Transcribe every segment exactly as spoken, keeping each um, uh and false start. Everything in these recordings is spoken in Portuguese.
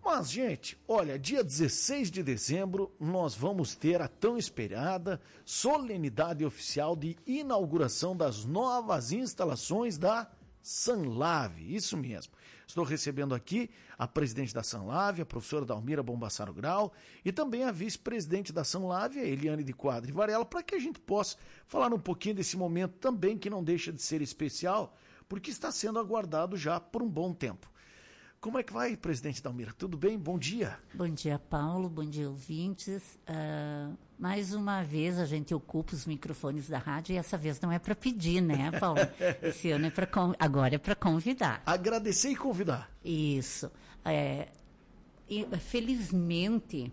Mas, gente, olha, dia dezesseis de dezembro nós vamos ter a tão esperada solenidade oficial de inauguração das novas instalações da Sanlave, isso mesmo. Estou recebendo aqui a presidente da Sanlave, a professora Dalmira Bombassaro Grau, e também a vice-presidente da Sanlave, a Eliane de Quadri Varela, para que a gente possa falar um pouquinho desse momento também, que não deixa de ser especial, porque está sendo aguardado já por um bom tempo. Como é que vai, presidente Dalmira? Tudo bem? Bom dia. Bom dia, Paulo. Bom dia, ouvintes. Uh, mais uma vez a gente ocupa os microfones da rádio e essa vez não é para pedir, né, Paulo? Esse ano é para agora é para convidar. Agradecer e convidar. Isso. É, e, felizmente,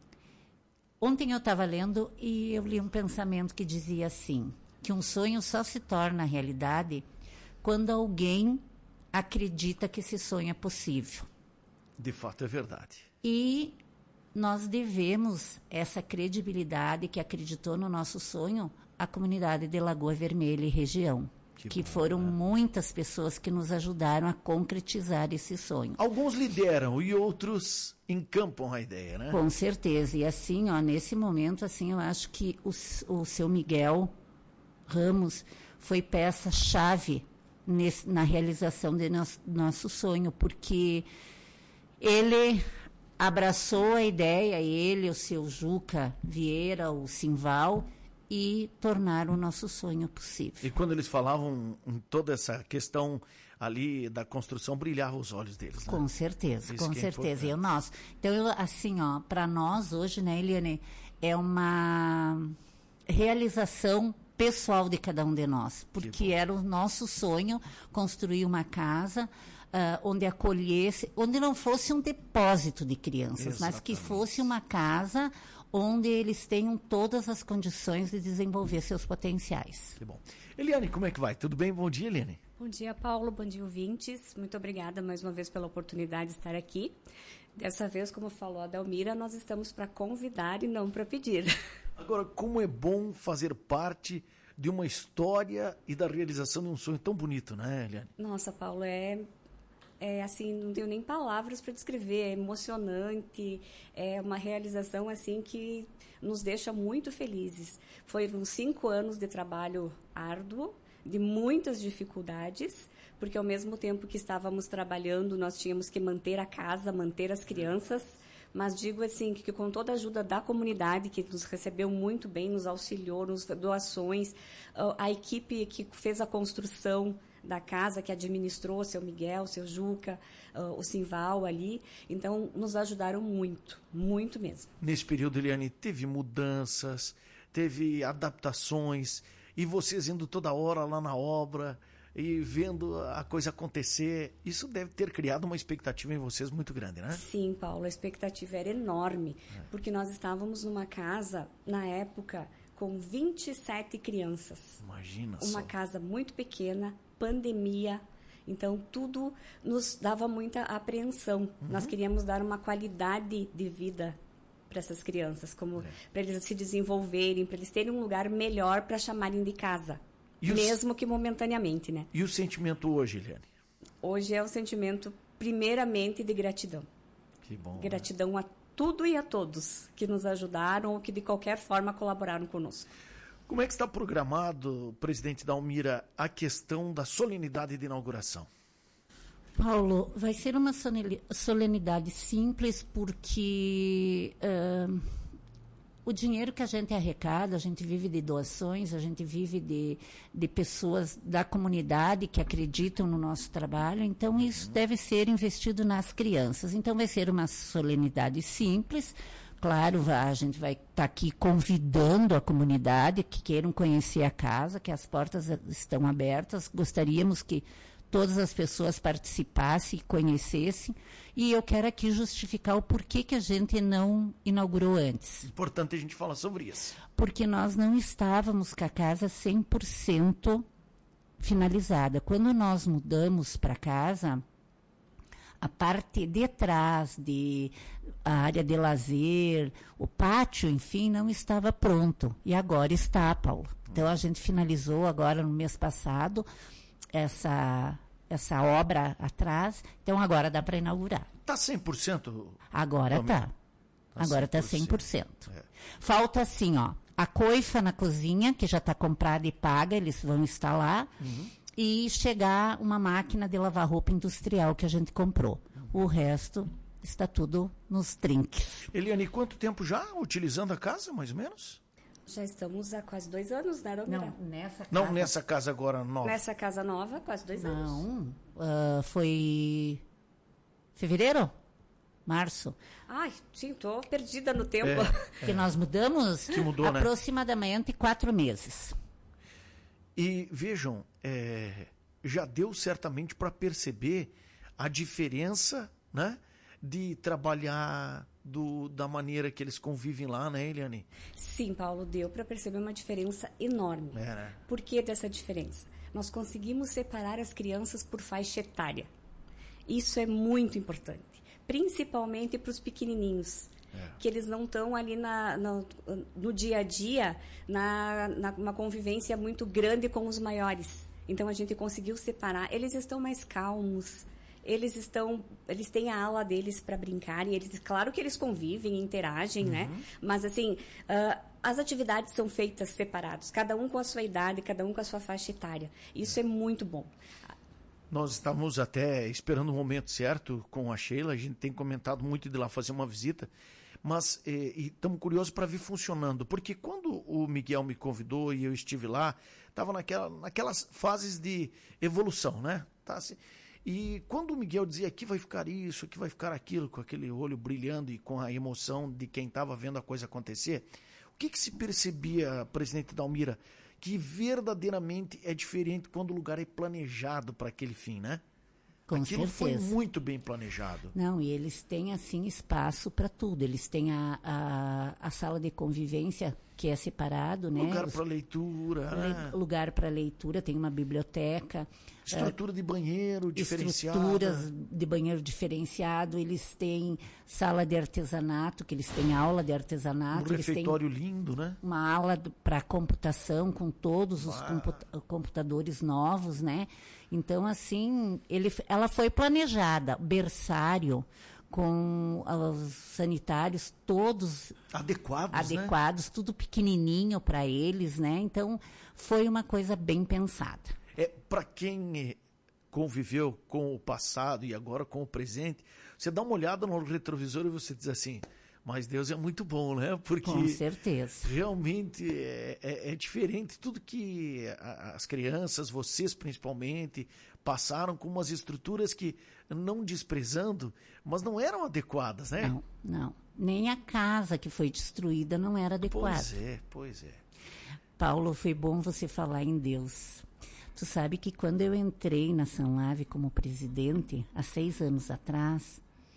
ontem eu estava lendo e eu li um pensamento que dizia assim, que um sonho só se torna realidade quando alguém acredita que esse sonho é possível. De fato, é verdade. E nós devemos essa credibilidade que acreditou no nosso sonho à comunidade de Lagoa Vermelha e região. Que, que bom, foram né? muitas pessoas que nos ajudaram a concretizar esse sonho. Alguns lideram e outros encampam a ideia, né? Com certeza. E assim, ó, nesse momento, assim, eu acho que o, o seu Miguel Ramos foi peça-chave Nesse, na realização do nosso, nosso sonho, porque ele abraçou a ideia, ele, o seu Juca Vieira, o Simval, e tornaram o nosso sonho possível. E quando eles falavam em toda essa questão ali da construção, brilhava os olhos deles, né? Com certeza, Isso com é certeza. E o nosso. Então, eu, assim, ó, para nós hoje, né, Eliane, é uma realização pessoal de cada um de nós, porque era o nosso sonho construir uma casa uh, onde acolhesse, onde não fosse um depósito de crianças, exatamente, mas que fosse uma casa onde eles tenham todas as condições de desenvolver seus potenciais. Que bom. Eliane, como é que vai? Tudo bem? Bom dia, Eliane. Bom dia, Paulo. Bom dia, ouvintes. Muito obrigada mais uma vez pela oportunidade de estar aqui. Dessa vez, como falou a Dalmira, nós estamos para convidar e não para pedir. Agora, como é bom fazer parte de uma história e da realização de um sonho tão bonito, né, Eliane? Nossa, Paulo, é, é assim, não tenho nem palavras para descrever, é emocionante, é uma realização assim que nos deixa muito felizes. Foram cinco anos de trabalho árduo, de muitas dificuldades, porque ao mesmo tempo que estávamos trabalhando, nós tínhamos que manter a casa, manter as crianças, mas digo assim, que, que com toda a ajuda da comunidade, que nos recebeu muito bem, nos auxiliou, nos doações, a equipe que fez a construção da casa, que administrou, o seu Miguel, o seu Juca, o Simval ali, então nos ajudaram muito, muito mesmo. Nesse período, Eliane, teve mudanças, teve adaptações, e vocês indo toda hora lá na obra e vendo a coisa acontecer, isso deve ter criado uma expectativa em vocês muito grande, né? Sim, Paulo, a expectativa era enorme, é. porque nós estávamos numa casa, na época, com vinte e sete crianças. Imagina Uma só. casa muito pequena, pandemia, então tudo nos dava muita apreensão. Uhum. Nós queríamos dar uma qualidade de vida para essas crianças, como é. para eles se desenvolverem, para eles terem um lugar melhor para chamarem de casa, e mesmo o... que momentaneamente, né? E o sentimento hoje, Eliane? Hoje é o sentimento, primeiramente, de gratidão. Que bom. Gratidão, né? a tudo e a todos que nos ajudaram ou que de qualquer forma colaboraram conosco. Como é que está programado, presidente Dalmira, a questão da solenidade de inauguração? Paulo, vai ser uma solenidade simples porque uh, o dinheiro que a gente arrecada, a gente vive de doações, a gente vive de, de pessoas da comunidade que acreditam no nosso trabalho, então isso uhum. deve ser investido nas crianças. Então vai ser uma solenidade simples. Claro, a gente vai estar tá aqui convidando a comunidade que queiram conhecer a casa, que as portas estão abertas. Gostaríamos que todas as pessoas participassem e conhecessem, e eu quero aqui justificar o porquê que a gente não inaugurou antes. Importante a gente falar sobre isso. Porque nós não estávamos com a casa cem por cento finalizada. Quando nós mudamos para casa, a parte de trás, de, a área de lazer, o pátio, enfim, não estava pronto. E agora está, Paulo. Então a gente finalizou agora no mês passado essa... essa obra atrás, então agora dá para inaugurar. Está cem por cento? Agora está. Tá agora está cem por cento. É. Falta assim, ó, a coifa na cozinha, que já está comprada e paga, eles vão instalar, uhum. e chegar uma máquina de lavar roupa industrial que a gente comprou. Uhum. O resto está tudo nos trinques. Eliane, quanto tempo já utilizando a casa, mais ou menos? Já estamos há quase dois anos, né, Dalmira? Não, nessa casa... Não, nessa casa agora nova. Nessa casa nova, quase dois Não, anos. Não, uh, foi fevereiro? Março. Ai, sim, estou perdida no tempo. É, que é. nós mudamos que mudou, aproximadamente né? quatro meses. E vejam, é, já deu certamente para perceber a diferença, né, de trabalhar do, da maneira que eles convivem lá, né, Eliane? Sim, Paulo, deu para perceber uma diferença enorme. É, né? Por que dessa diferença? Nós conseguimos separar as crianças por faixa etária. Isso é muito importante. Principalmente para os pequenininhos, é. que eles não estão ali na, na, no dia a dia, na, na uma convivência muito grande com os maiores. Então, a gente conseguiu separar. Eles estão mais calmos, eles estão, eles têm a aula deles para brincar, e eles, claro que eles convivem, interagem, uhum. né? Mas, assim, uh, as atividades são feitas separados, cada um com a sua idade, cada um com a sua faixa etária. Isso é, é muito bom. Nós estamos até esperando o momento certo com a Sheila, a gente tem comentado muito de lá fazer uma visita, mas eh, estamos curiosos para ver funcionando, porque quando o Miguel me convidou e eu estive lá, estava naquela, naquelas fases de evolução, né? Tá assim, e quando o Miguel dizia aqui vai ficar isso, aqui vai ficar aquilo, com aquele olho brilhando e com a emoção de quem estava vendo a coisa acontecer, o que, que se percebia, presidente Dalmira, que verdadeiramente é diferente quando o lugar é planejado para aquele fim, né? Com Aquilo certeza. Foi muito bem planejado. Não, e eles têm, assim, espaço para tudo. Eles têm a, a, a sala de convivência, que é separado, né? Lugar para leitura. Le, lugar para leitura, tem uma biblioteca. Estrutura uh, de banheiro diferenciada. Estruturas de banheiro diferenciado. Eles têm sala de artesanato, que eles têm aula de artesanato. Um eles refeitório têm lindo, né? Uma aula para computação, com todos os computa computadores novos, né? Então, assim, ele, ela foi planejada, berçário, com os sanitários todos adequados, adequados, né? Tudo pequenininho para eles, né? Então, foi uma coisa bem pensada. É, para quem conviveu com o passado e agora com o presente, você dá uma olhada no retrovisor e você diz assim, mas Deus é muito bom, né? Porque com certeza. Realmente é, é, é diferente. Tudo que a, as crianças, vocês principalmente, passaram com umas estruturas que, não desprezando, mas não eram adequadas, né? Não, não. Nem a casa que foi destruída não era adequada. Pois é, pois é. Paulo, foi bom você falar em Deus. Tu sabe que quando eu entrei na Sanlave como presidente, há seis anos atrás,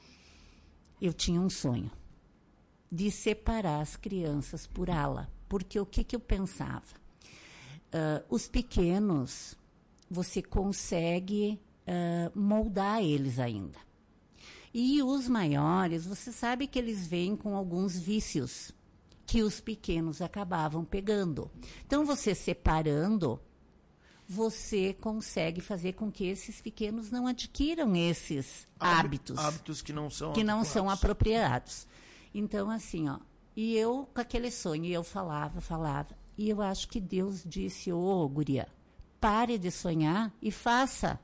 eu tinha um sonho de separar as crianças por ala. Porque o que, que eu pensava? Uh, os pequenos, você consegue uh, moldar eles ainda. E os maiores, você sabe que eles vêm com alguns vícios que os pequenos acabavam pegando. Então, você separando, você consegue fazer com que esses pequenos não adquiram esses hábitos. Hábitos que não são que não são apropriados. Então, assim, ó, e eu com aquele sonho, eu falava, falava, e eu acho que Deus disse, ô, oh, guria, pare de sonhar e faça.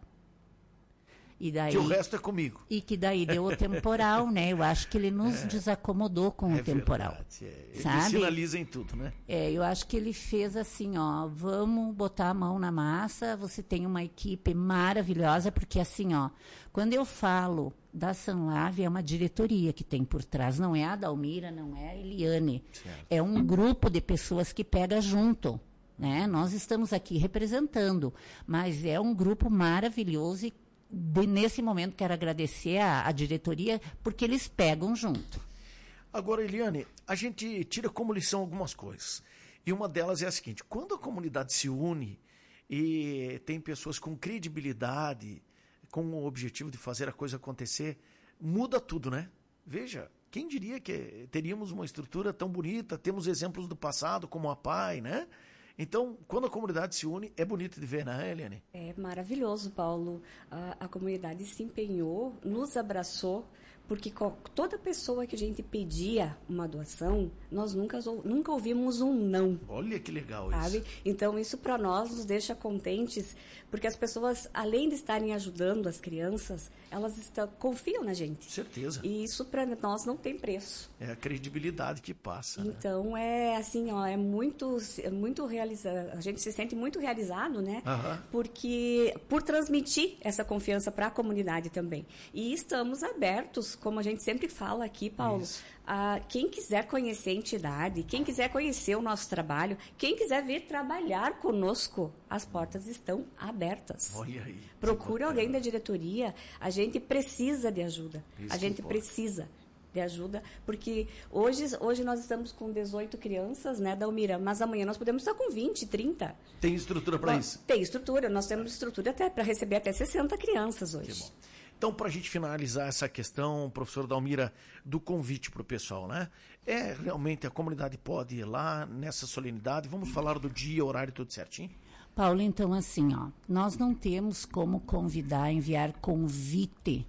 E daí, que o resto é comigo. E que daí deu o temporal, né? Eu acho que ele nos é, desacomodou com é o temporal. Verdade, é. Ele sabe? sinaliza em tudo, né? É, eu acho que ele fez assim, ó, vamos botar a mão na massa, você tem uma equipe maravilhosa, porque assim, ó, quando eu falo da Sanlave, é uma diretoria que tem por trás, não é a Dalmira, não é a Eliane, certo. É um grupo de pessoas que pega junto, né? Nós estamos aqui representando, mas é um grupo maravilhoso e De, nesse momento, quero agradecer a, a diretoria, porque eles pegam junto. Agora, Eliane, a gente tira como lição algumas coisas. E uma delas é a seguinte, quando a comunidade se une e tem pessoas com credibilidade, com o objetivo de fazer a coisa acontecer, muda tudo, né? Veja, quem diria que teríamos uma estrutura tão bonita, temos exemplos do passado, como a P A I, né? Então, quando a comunidade se une, é bonito de ver, né, Eliane? É maravilhoso, Paulo. A, a comunidade se empenhou, nos abraçou, porque co- toda pessoa que a gente pedia uma doação, nós nunca, nunca ouvimos um não. Olha que legal Sabe? isso. Então, isso para nós nos deixa contentes, porque as pessoas, além de estarem ajudando as crianças, elas estão, confiam na gente. Certeza. E isso para nós não tem preço. É a credibilidade que passa, né? Então, é assim, ó, é muito, é muito realizado, a gente se sente muito realizado, né? Aham. Porque, por transmitir essa confiança para a comunidade também. E estamos abertos, como a gente sempre fala aqui, Paulo, Isso. a quem quiser conhecer a entidade, quem quiser conhecer o nosso trabalho, quem quiser vir trabalhar conosco, as portas estão abertas. Olha aí. Procure alguém da diretoria, a gente precisa de ajuda. Isso a que gente importa. precisa de ajuda, porque hoje, hoje nós estamos com dezoito crianças, né, da Almira, mas amanhã nós podemos estar com vinte, trinta. Tem estrutura para Nós- isso? Tem estrutura, nós temos estrutura até para receber até sessenta crianças hoje. Que bom. Então, para a gente finalizar essa questão, professor Dalmira, do convite para o pessoal, né? É, realmente, a comunidade pode ir lá nessa solenidade. Vamos falar do dia, horário, tudo certinho? Paulo, então assim, ó, nós não temos como convidar, enviar convite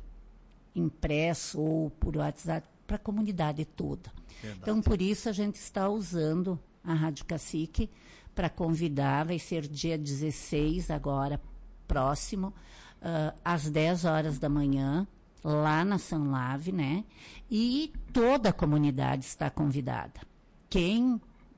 impresso ou por WhatsApp para a comunidade toda. Verdade. Então, por isso, a gente está usando a Rádio Cacique para convidar, vai ser dia dezesseis agora, próximo, ah, às dez horas da manhã, lá na Sanlave, né? E toda a comunidade está convidada. Quem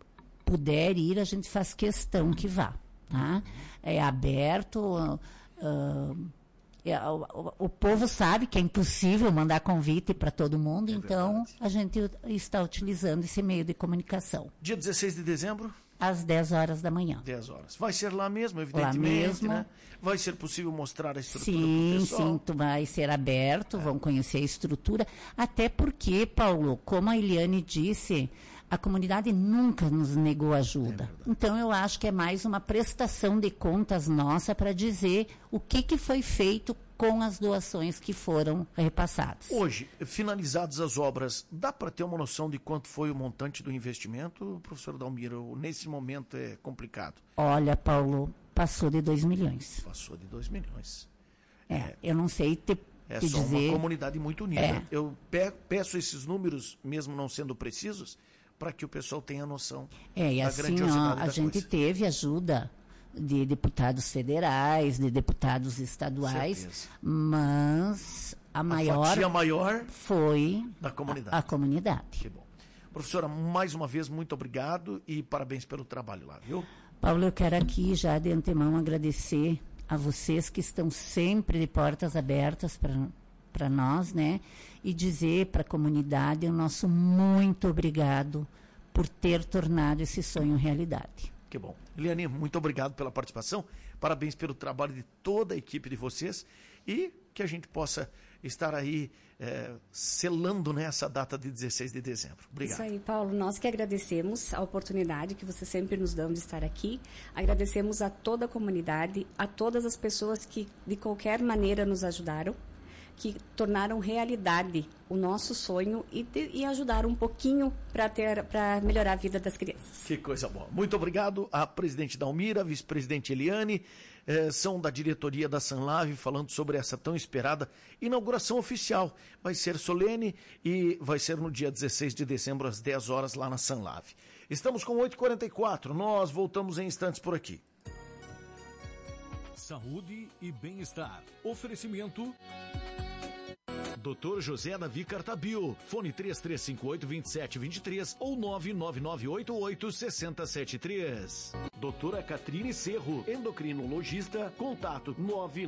puder ir, a gente faz questão que vá, tá? É aberto, ah, ah, é, o, o- o povo sabe que é impossível mandar convite para todo mundo, então verdade. a gente u- está utilizando esse meio de comunicação. Dia dezesseis de dezembro, Às dez horas da manhã. dez horas. Vai ser lá mesmo, evidentemente, mesmo. né? Vai ser possível mostrar a estrutura Sim, pro pessoal. sim, tu vai ser aberto, vão conhecer a estrutura. Até porque, Paulo, como a Eliane disse, a comunidade nunca nos negou ajuda. Então, eu acho que é mais uma prestação de contas nossa para dizer o que, que foi feito com as doações que foram repassadas. Hoje, finalizadas as obras, dá para ter uma noção de quanto foi o montante do investimento, professor Dalmira? Ou nesse momento é complicado. Olha, Paulo, passou de dois milhões. Passou de dois milhões. É, eu não sei te, É te só dizer... uma comunidade muito unida. É. Eu pe- peço esses números, mesmo não sendo precisos, para que o pessoal tenha noção É, e da assim, ó, grandiosidade a da gente coisa. teve ajuda de deputados federais, de deputados estaduais, Certeza. mas a maior A fatia maior foi da comunidade. a, a comunidade. Que bom. Professora, mais uma vez, muito obrigado e parabéns pelo trabalho lá, viu? Paulo, eu quero aqui já de antemão agradecer a vocês que estão sempre de portas abertas para nós, né? E dizer para a comunidade o nosso muito obrigado por ter tornado esse sonho realidade. Que bom. Eliane, muito obrigado pela participação. Parabéns pelo trabalho de toda a equipe de vocês e que a gente possa estar aí é, selando nessa data de dezesseis de dezembro. Obrigado. Isso aí, Paulo. Nós que agradecemos a oportunidade que você sempre nos dão de estar aqui. Agradecemos a toda a comunidade, a todas as pessoas que de qualquer maneira nos ajudaram, que tornaram realidade o nosso sonho e, de, e ajudaram um pouquinho para ter para melhorar a vida das crianças. Que coisa boa. Muito obrigado à presidente Dalmira, vice-presidente Eliane, eh, são da diretoria da Sanlave, falando sobre essa tão esperada inauguração oficial. Vai ser solene e vai ser no dia dezesseis de dezembro, às dez horas, lá na Sanlave. Estamos com oito e quarenta e quatro, nós voltamos em instantes por aqui. Saúde e bem-estar. Oferecimento... doutor José Davi Cartabio, fone três três cinco oito, dois sete dois três ou nove nove nove oito oito, seis zero sete três. Doutora Catrine Cerro, endocrinologista, contato nove